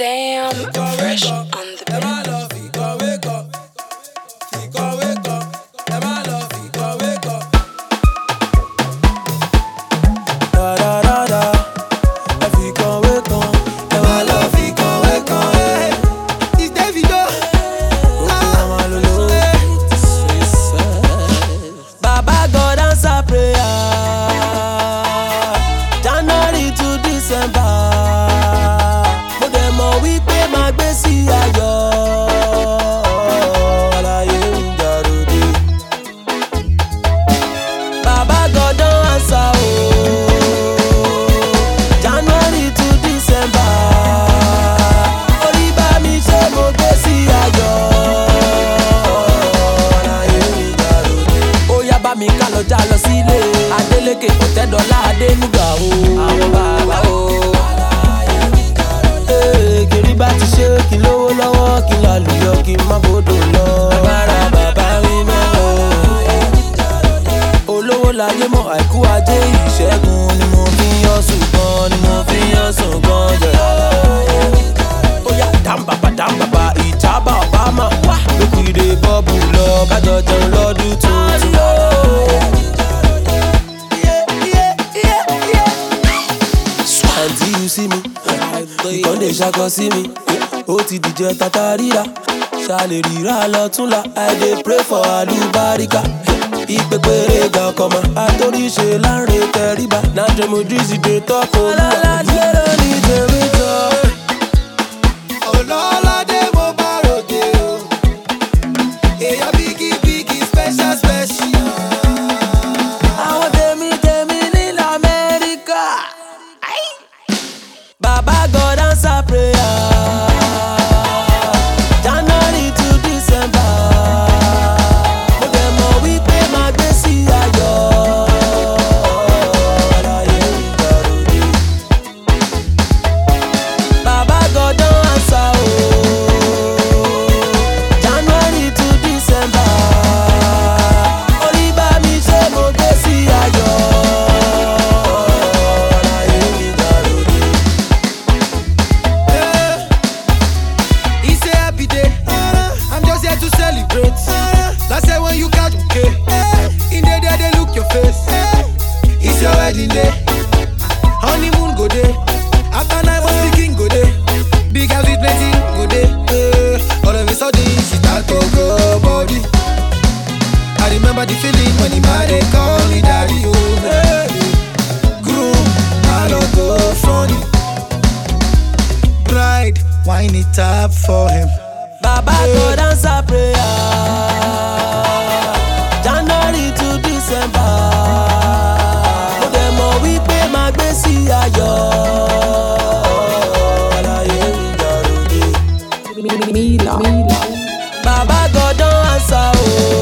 Damn, fresh on the beat. Baba God answer prayer, January to December. Mo dẹ̀ mọ̀ wípé máa gbé sí ayọ̀, àlàyé ń jàròdé. Baba God don answer o, January to December. Orí bá mi ṣe mo gbé sí ayọ̀, àlàyé ń jàròdé. Ó yá bá mi ká lọ já lọ sílé Adélékè Ọ̀tẹ́dọ́lá Adénúgà o. Àwọn bàbá o. Kiri bá ti ṣe kí lówó lọ́wọ́ kí lálùyọ kí má bodò lọ. Agbára bàbá mi mọ́ o. Olówó láyé mọ́ àìkú ajé ìṣẹ́gun ni mo fi ń yọ̀sùn gan ni mo fi ń yọ̀sùn gan jẹ. Ó yá dáńbàbà ìjábà Obama lókìrè bọ́ọ̀bù lọ kájọ jẹun lọ́dún tuntun. Until you see me, you con dey ṣakọ sí mi. Ó ti dìjẹ tata ríra, ṣàlè ríra lọ́túnla. I dey pray for àlùbáríkà. Ìpèpèrè ga ọkọ̀ mọ́, àtòríṣe láǹrè tẹríba. Na Demodrizi dey talk olúwa. Ọlọ́ládé ló ní tèmi jọ. Ọlọ́ládé mo bá ròde o. Èèyàn bíkí special. Àwọn tèmi ní l'Amẹ́ríkà. Baba God answer prayer, January to December. Mo dẹ̀ mọ̀ wípé máa gbé sí ayọ̀, àlàyé ń jàròdé. Baba God don answer o, January to December. Orí bá mi ṣe mo gbé sí ayọ̀, àlàyé ń jàròdé. It's a happy day. I'm just here to celebrate. That's why when you catch okay. In the day they look your face. It's your wedding day. Honeymoon go day. After 9 months speaking go day. Big house with plenty go day. All of a sudden she start to go body. I remember the feeling when the man they call me daddy. Oh, groom, I love go funny. Bride, wine it up for him. Baba God answer prayer, January to December. Mo dẹ̀ mọ̀ wípé máa gbé sí ayọ̀, àlàyé ń jàròdé. Baba God don answer o.